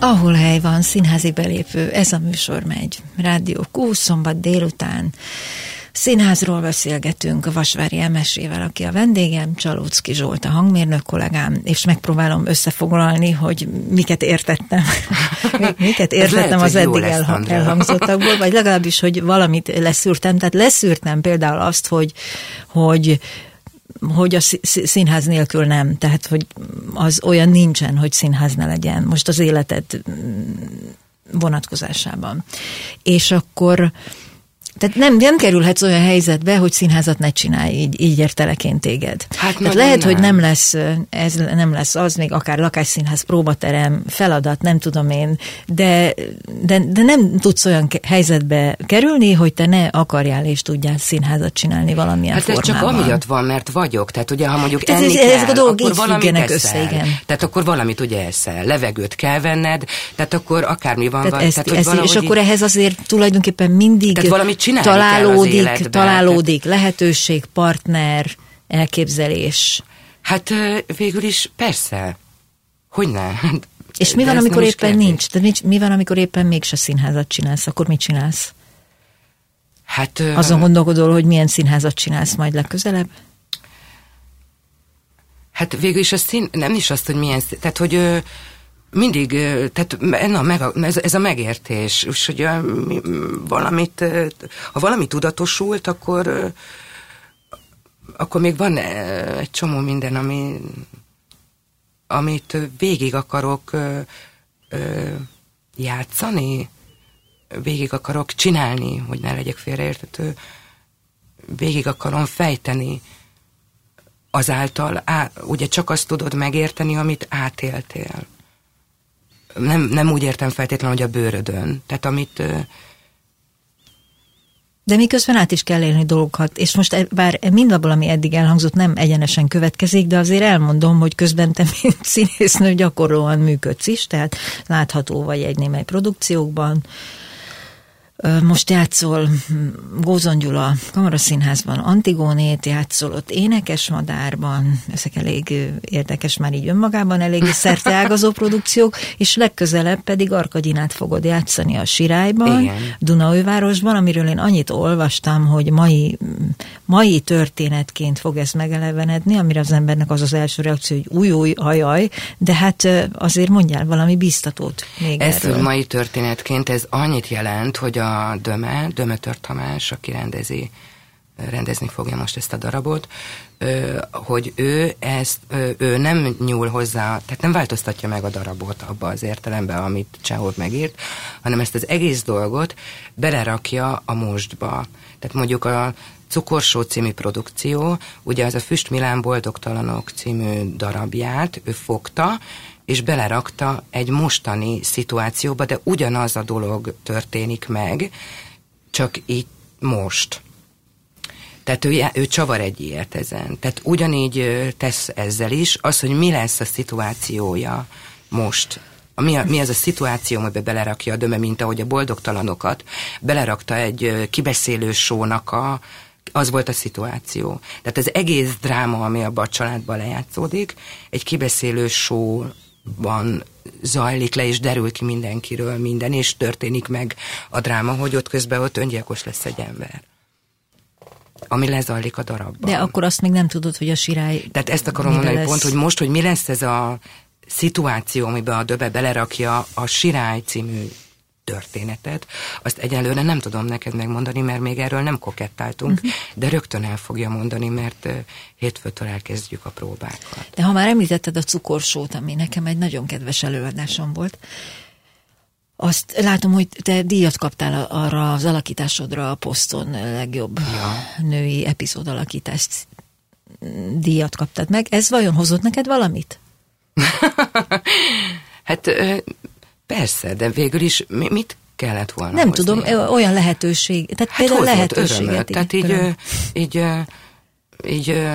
Ahol hely van, színházi belépő, ez a műsor megy. Rádió Q, szombat délután. Színházról beszélgetünk a Vasvári Emesével, aki a vendégem, Csalóczky Zsolt a hangmérnök kollégám, és megpróbálom összefoglalni, hogy miket értettem. miket értettem lehet, az eddig elhang, elhangzottakból, vagy legalábbis, hogy valamit leszűrtem. Tehát leszűrtem például azt, hogy, hogy hogy a színház nélkül nem, tehát hogy az olyan nincsen, hogy színház ne legyen, most az életed vonatkozásában. És akkor tehát nem, nem kerülhetsz olyan helyzetbe, hogy színházat ne csinálj, így, így értelek én téged. Hát tehát lehet, nem. hogy nem lesz, ez nem lesz az, még akár lakásszínház, próbaterem, feladat, nem tudom én, de, de, de nem tudsz olyan helyzetbe kerülni, hogy te ne akarjál és tudjál színházat csinálni valamilyen hát formában. Hát ez csak amiatt van, mert vagyok. Tehát ugye, ha mondjuk tehát enni ez, kell, ezek a dolgok akkor valamit eszel. Össze, igen. Tehát akkor valamit ugye eszel, levegőt kell venned, tehát akkor akármi van. Tehát van ezt, tehát, hogy ezt, valahogy és akkor ehhez azért tulajdonképpen mindig találódik, találódik lehetőség, partner, elképzelés. Hát végül is persze. Hogyne? És mi van, amikor éppen kérdés. nincs? Tehát mi van, amikor éppen mégse színházat csinálsz? Akkor mit csinálsz? Hát... Azon gondolkodol, hogy milyen színházat csinálsz majd legközelebb? Hát végül is a szín... Nem is azt, hogy milyen... Tehát, hogy... Mindig, tehát na, meg a, ez, ez a megértés, és hogy valamit, ha valami tudatosult, akkor, akkor még van egy csomó minden, ami, amit végig akarok játszani, végig akarok csinálni, hogy ne legyek félreértető, végig akarom fejteni, azáltal, á, ugye csak azt tudod megérteni, amit átéltél. Nem, nem úgy értem feltétlenül, hogy a bőrödön. Tehát amit... De miközben át is kell élni dolgokat, és most bár mindabból, ami eddig elhangzott, nem egyenesen következik, de azért elmondom, hogy közben te, mint színésznő, gyakorlóan működsz is, tehát látható vagy egy némely produkciókban. Most játszol Gózon Gyula Kamaraszínházban Antigónét, játszol ott Énekesmadárban, ezek elég érdekes már így önmagában, elég szerteágazó produkciók, és legközelebb pedig Arkadinát fogod játszani a Sirályban, igen. Dunaújvárosban, amiről én annyit olvastam, hogy mai, mai történetként fog ez megelevenedni, amire az embernek az az első reakció, hogy új, új, ajaj, de hát azért mondjál valami biztatót még ez, erről. Ez mai történetként, ez annyit jelent, hogy a a Döme, Dömötör Tamás, aki rendezi, rendezni fogja most ezt a darabot, hogy ő ezt, ő nem nyúl hozzá, tehát nem változtatja meg a darabot abba az értelemben, amit Csehov megírt, hanem ezt az egész dolgot belerakja a mostba. Tehát mondjuk a Cukorsó című produkció, ugye az a Füst Milán Boldogtalanok című darabját ő fogta, és belerakta egy mostani szituációba, de ugyanaz a dolog történik meg, csak így most. Tehát ő, ő csavar egy ilyet ezen. Tehát ugyanígy tesz ezzel is, az, hogy mi lesz a szituációja most. Mi, a, mi az a szituáció, amiben belerakja a Döme, mint ahogy a Boldogtalanokat belerakta egy kibeszélő sónak a az volt a szituáció. Tehát az egész dráma, ami abban a családban lejátszódik, egy kibeszélő showban zajlik le, és derül ki mindenkiről minden, és történik meg a dráma, hogy ott közben ott öngyilkos lesz egy ember. Ami lezajlik a darabban. De akkor azt még nem tudod, hogy a Sirály... Tehát ezt akarom mondani, lesz... pont, hogy most, hogy mi lesz ez a szituáció, amiben a Döme belerakja a Sirály című történetet, azt egyelőre nem tudom neked megmondani, mert még erről nem kokettáltunk, uh-huh. de rögtön el fogja mondani, mert hétfőtől elkezdjük a próbákat. De ha már említetted a Cukorsót, ami nekem egy nagyon kedves előadásom volt, azt látom, hogy te díjat kaptál arra az alakításodra, a Poszton legjobb ja. női epizód alakítást díjat kaptad meg. Ez vajon hozott neked valamit? Hát... Persze, de végül is mit kellett volna Nem hozni? tudom, olyan lehetőség. Tehát hát például lehetőséget. Tehát így, így, így, így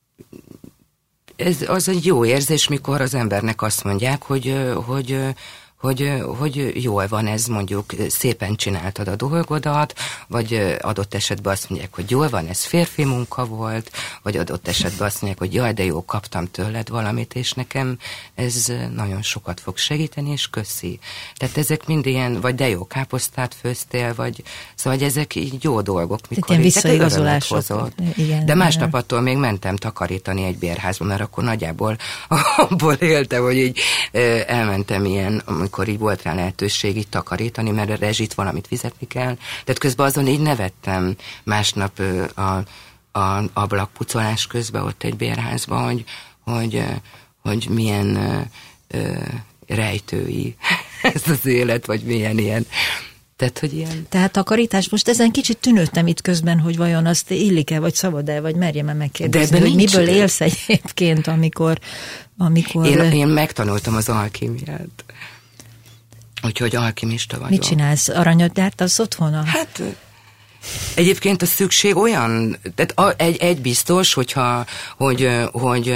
ez az egy jó érzés, mikor az embernek azt mondják, hogy, hogy, hogy, hogy jól van ez, mondjuk szépen csináltad a dolgodat, vagy adott esetben azt mondják, hogy jól van, ez férfi munka volt, vagy adott esetben azt mondják, hogy jaj, de jó, kaptam tőled valamit, és nekem ez nagyon sokat fog segíteni, és köszi. Tehát ezek mind ilyen, vagy de jó, káposztát főztél, vagy szóval ezek így jó dolgok, mikor ilyen visszaigazolások. Igen, de másnap attól még mentem takarítani egy bérházba, mert akkor nagyjából abból éltem, hogy így elmentem ilyen, amikor így volt rá lehetőség így takarítani, mert a rezsit valamit fizetni kell. Tehát közben azon így nevettem másnap a, a ablakpucolás közben ott egy bérházban, hogy, hogy, hogy milyen ö, rejtői ez az élet, vagy milyen ilyen. Tehát, hogy ilyen... Tehát takarítás, most ezen kicsit tűnődtem itt közben, hogy vajon azt illik-e, vagy szabad-e, vagy merjem-e megkérdezni, hogy nincs... miből élsz egyébként, amikor... amikor... Én, én megtanultam az alkímiát. Úgyhogy alkimista vagyok. Mit csinálsz? Aranyat gyártasz otthon? Hát... Egyébként a szükség olyan... Tehát a, egy, egy biztos, hogyha... Hogy... hogy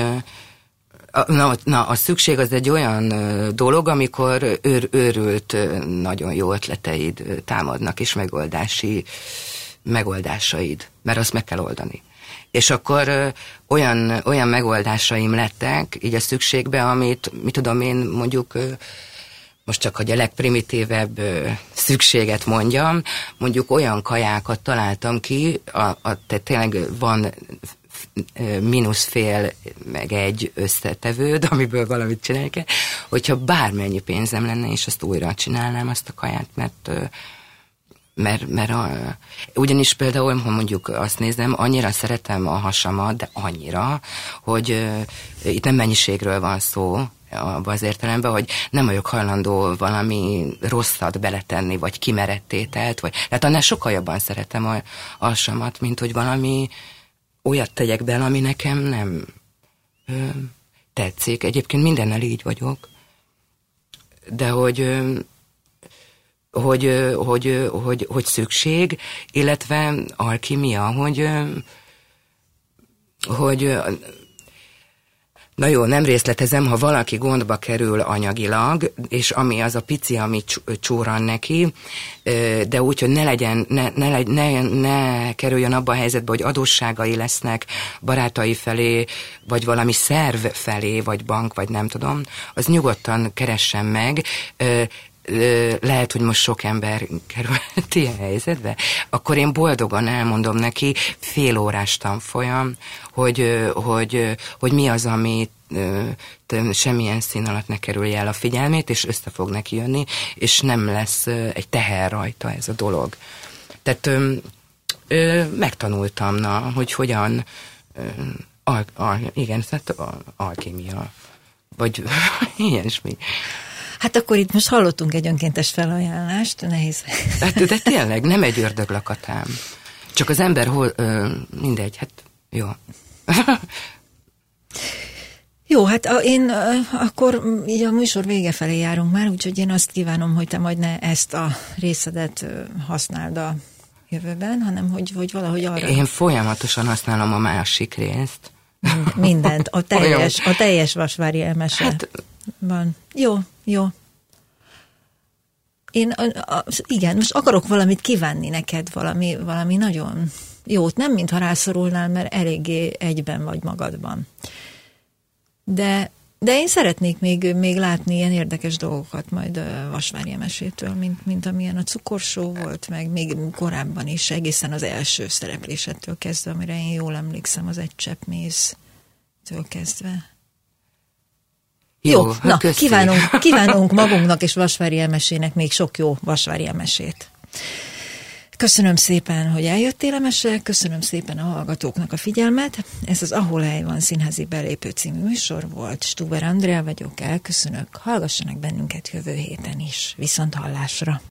Na, na, a szükség az egy olyan dolog, amikor őr, őrült, nagyon jó ötleteid támadnak, és megoldási megoldásaid, mert azt meg kell oldani. És akkor ö, olyan, olyan megoldásaim lettek így a szükségbe, amit, mit tudom én, mondjuk, ö, most csak, hogy a legprimitívebb ö, szükséget mondjam, mondjuk olyan kajákat találtam ki, a, a, tehát tényleg van mínusz fél, meg egy összetevőd, amiből valamit csinálni kell, hogyha bármennyi pénzem lenne, és azt újra csinálnám, azt a kaját, mert mert, mert a, ugyanis például, ha mondjuk azt nézem, annyira szeretem a hasamat, de annyira, hogy uh, itt nem mennyiségről van szó, abban az értelemben, hogy nem vagyok hajlandó valami rosszat beletenni, vagy kimerettételt, vagy, tehát annál sokkal jobban szeretem a, a hasamat, mint hogy valami olyat tegyek bele, ami nekem nem ö, tetszik. Egyébként mindennel így vagyok. De hogy, ö, hogy, ö, hogy, ö, hogy, hogy szükség, illetve alkimia, hogy, ö, hogy ö, na jó, nem részletezem, ha valaki gondba kerül anyagilag, és ami az a pici, ami csúran neki, de úgy, hogy ne legyen, ne, ne, ne, ne kerüljön abba a helyzetbe, hogy adósságai lesznek barátai felé, vagy valami szerv felé, vagy bank, vagy nem tudom, az nyugodtan keressen meg. Lehet, hogy most sok ember kerül ilyen helyzetbe, akkor én boldogan elmondom neki fél órás tanfolyam, hogy, hogy, hogy mi az, ami semmilyen szín alatt ne kerülje el a figyelmét, és össze fog neki jönni, és nem lesz egy teher rajta ez a dolog. Tehát ö, ö, megtanultam, na, hogy hogyan ö, al, al, igen, tehát alkímia, vagy ilyesmi. Hát akkor itt most hallottunk egy önkéntes felajánlást, nehéz. Hát, de tényleg, nem egy ördöglakatám. Csak az ember hol, ö, mindegy, hát jó. Jó, hát a, én akkor így a műsor vége felé járunk már, úgyhogy én azt kívánom, hogy te majd ne ezt a részedet használd a jövőben, hanem hogy, hogy valahogy arra... Én folyamatosan használom a másik részt. Mindent, a teljes, a teljes Vasvári elmese hát, van. Jó, jó. Én, a, a, igen, most akarok valamit kívánni neked, valami, valami nagyon jót, nem mintha rászorulnál, mert eléggé egyben vagy magadban. De, de én szeretnék még, még látni ilyen érdekes dolgokat majd a Vasvári emesétől, mint, mint amilyen a cukorsó volt, meg még korábban is, egészen az első szereplésettől kezdve, amire én jól emlékszem, az egy csepp méztől kezdve. Jó, jó na, kívánunk, kívánunk magunknak és Vasvári emesének még sok jó Vasvári emesét. Köszönöm szépen, hogy eljöttél emesre, köszönöm szépen a hallgatóknak a figyelmet. Ez az Ahol hely van színházi belépő című műsor volt. Stuber Andrea vagyok, elköszönök. Hallgassanak bennünket jövő héten is. Viszont hallásra!